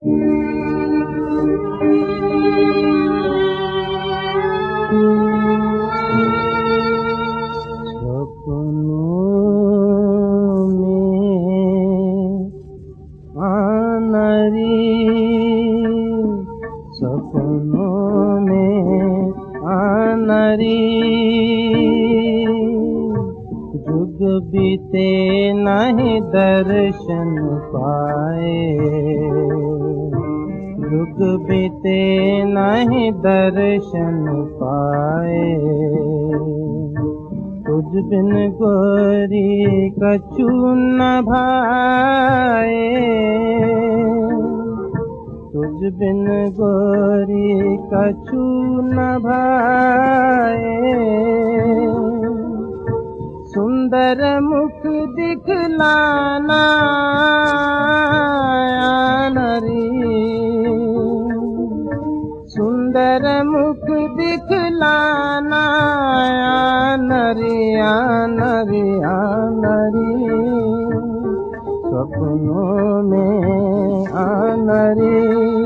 सपनों में आनरी जुग बीते नहीं दर्शन पाए, जुग बीते नहीं दर्शन पाए। तुझ बिन गोरी कछु न भाए, तुझ बिन गोरी कछु न भाए। सुंदर मुख दिखलाना नरी, सुंदर मुख दिखलाना नरी नरी नरी। सपनों में आनरी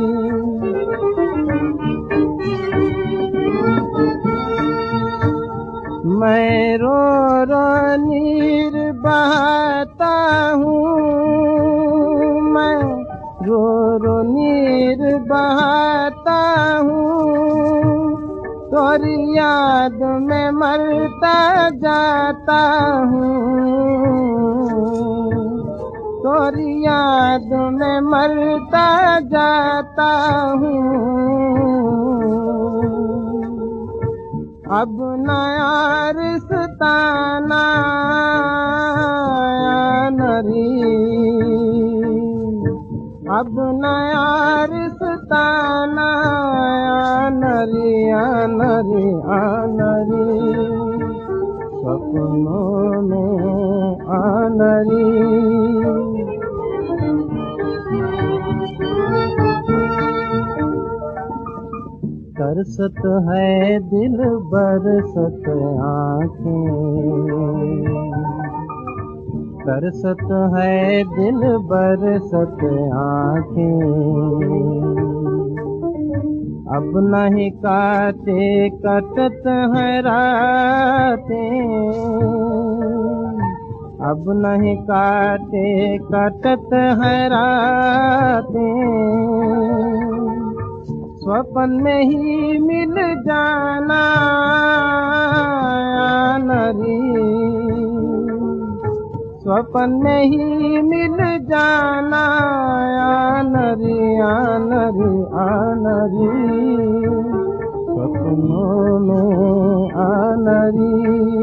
मैं रो रो नीर बहाता हूँ, मैं रो रो नीर बहाता हूँ। तोरी याद में मरता जाता हूँ, तोरी याद में मरता जाता हूँ। अब नया रिश्ता ना नरी, अब नया रिश्ता ना नरी नरी नरी। सपनों में आनरी तरसत है दिल बरसत आँखें, तरसत है दिल बरसत आँखें। अब नहीं काटे कटत है रातें, अब नहीं काटे कटत है रातें। स्वप्न में ही मिल जाना नरी, स्वप्न में ही मिल जाना नरी नरी नरी। सपनों में आनरी